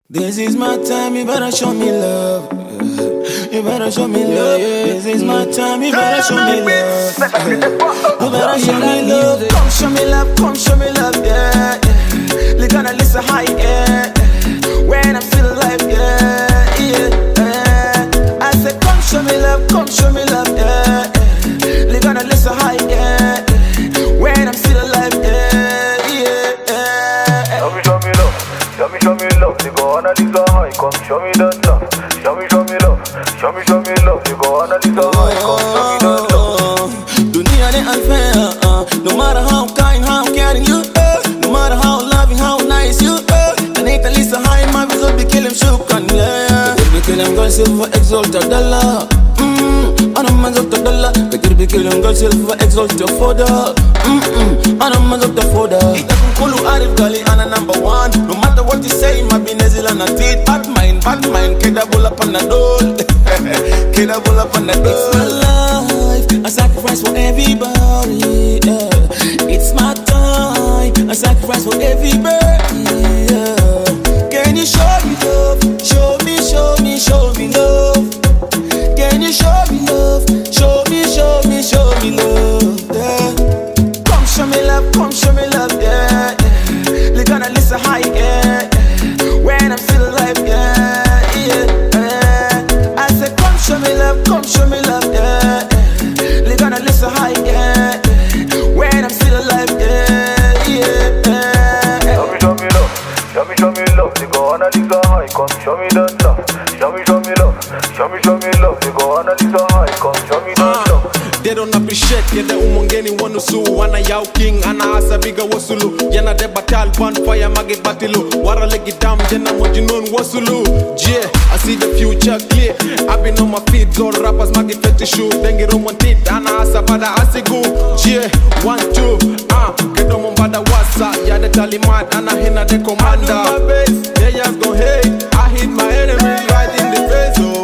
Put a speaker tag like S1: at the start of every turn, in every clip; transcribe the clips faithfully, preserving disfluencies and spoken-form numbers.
S1: This is my time, you better show me love. You better show me love. This is my time, you better show me love. You better show me love. Come show me love, come show me love, yeah. You're gonna listen high, yeah. When I'm still alive, yeah, yeah. I said, come show me love, come show me love, yeah. You're gonna listen high, yeah. When I'm still alive, yeah, yeah.
S2: Show me, show me love. Show me, show me love. You go on a little high. Come show me that love. Show me, show me love. Show me, show me love. You go on a little high. Come show me that love.
S1: Dunia de unfair. Uh, no matter how kind, how caring you are, no matter how loving, how nice you are. And ain't at least a high man will be killing shook and yeah. They be killing girl silver exalt a dollar. Mm, and a man's up the dollar. They could be killing girl silver exalt your fodder. Mm, and a man's up the fodder. Ita kulu arif gali and a number one. No matter what you say, my business is on a teeth. Bad mind, bad mind, keda bull up on the door. Keda bull up on the door. It's my life, a sacrifice for everybody. Yeah. It's my time, a sacrifice for everybody. Yeah. Can you show me love? Show me, show me, show me love. Can you show me love? Show me, show me, show me love. Yeah. Come show me love, come show me love, yeah. You're gonna listen high, yeah. When I'm still alive, yeah, yeah. I said, come show me love, come show me love, yeah. You're gonna listen high, yeah. When I'm still alive, yeah, yeah.
S2: Show me, show me love. Show me, show me love. You go on a little high. Come show me that love. Show me, show me love. Show me, show me love. You go on a little high. Come show me that love.
S3: They don't appreciate yede umongeni wanusu wana yao king ana asa biga wasulu yana de batal bonfire magi batilu wara legi dam jena mojinon wasulu yeah I see the future clear I've been on my feet all rappers magi fetish shoot dengi romantic ana asa bada asigu yeah one two ah kedo mombada wasa ya de talimat ana hina de commander I do my best they just gon' hate I hit my enemies right in the face oh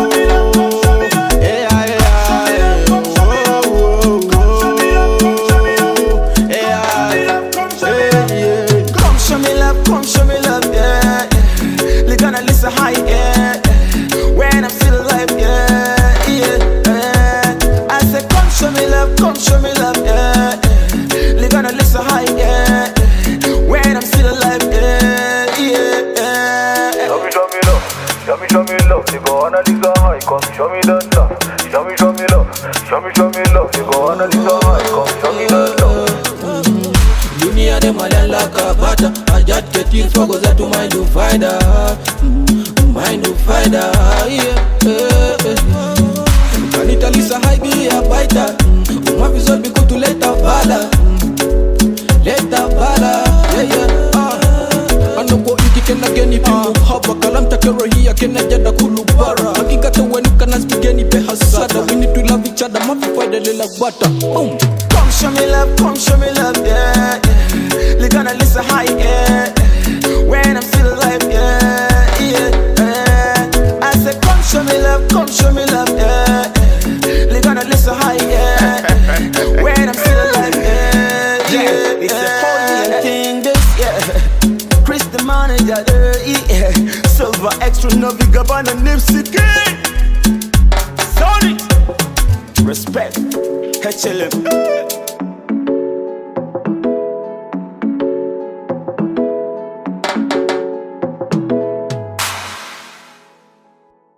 S1: come show me love, yeah. You're gonna listen high, yeah. When I'm still alive, yeah, yeah. I said, come show me love, come show me love, yeah. You're gonna listen high, yeah. When I'm still alive, yeah, yeah.
S2: Show me, show me love. Show me, show me love. You go on a little high. Come show me that love. Show me, show me love. Show me, show me love. You go on a little high. Come show me that love.
S1: Dunia de malala kabata ajat ketir fogo za tu mind to fighter mind to fighter yeah kanita lisa haigi ya baita umavizo bikutu leta bala leta bala yeah yeah anoko ikikena geni pimu haba kalam takero hiya kena jada kulubara hakikata wenuka na spigeni pe hasada we need to love each other mafi fighter lela bata boom. Come show me love, come show me love, yeah. You're gonna listen high, yeah. When I'm still alive, yeah, yeah. I said, come show me love, come show me love, yeah. You're gonna listen high, yeah. When I'm still alive, yeah, yeah. It's a holy thing, this, yeah. Chris the manager, yeah. Silver extra, Novi Gabbana, Nipsey King. Sorry. Respect. H L M.